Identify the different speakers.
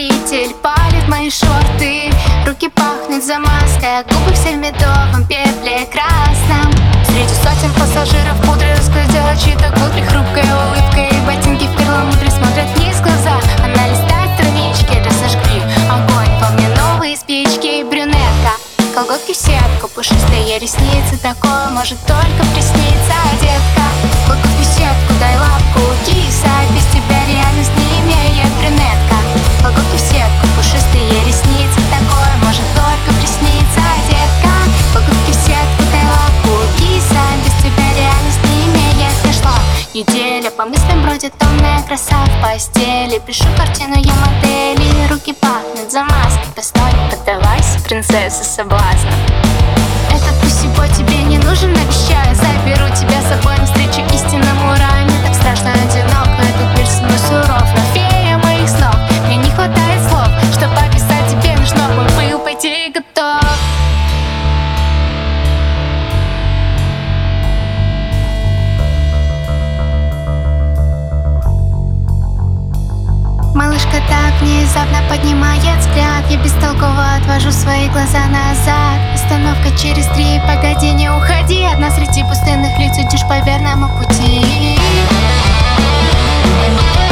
Speaker 1: водитель палит мои шорты, руки пахнут замазкой, а губы все в медовом пепле красном. Среди сотен пассажиров пудры разглядела чьи-то кудри, хрупкая улыбка и ботинки в перламутре смотрят вниз глаза. Она листает странички, разожгли огонь, во мне новые спички. Брюнетка, колготки в сетку, пушистые ресницы, такое может только присниться. Детка, колготки в сетку, дай лапку, киса, без тебя реальность не имеет. Брюнетка, колготки в сетку, пушистые ресницы, такое может только присниться. Детка, колготки в сетку, дай лапку, киса, без тебя реальность не имеет. Прошла неделя, по мыслям бродит томная краса в постели. Пишу картину я модели, руки пахнут замазкой. Постой, поддавайся, принцесса соблазна. Этот пусибой тебе не нужен, обещаю, заберу тебя с собой навстречу истинному раю. Мне так страшно одиноко, этот мир со мной суров, но фея моих снов. Мне не хватает слов, чтобы описать тебе наш новый пыл, пойти готов. Малышка так внезапно поднимает взгляд, я бестолково отвожу свои глаза назад. Остановка через 3, погоди, не уходи. Одна среди пустынных лиц, идешь по верному пути.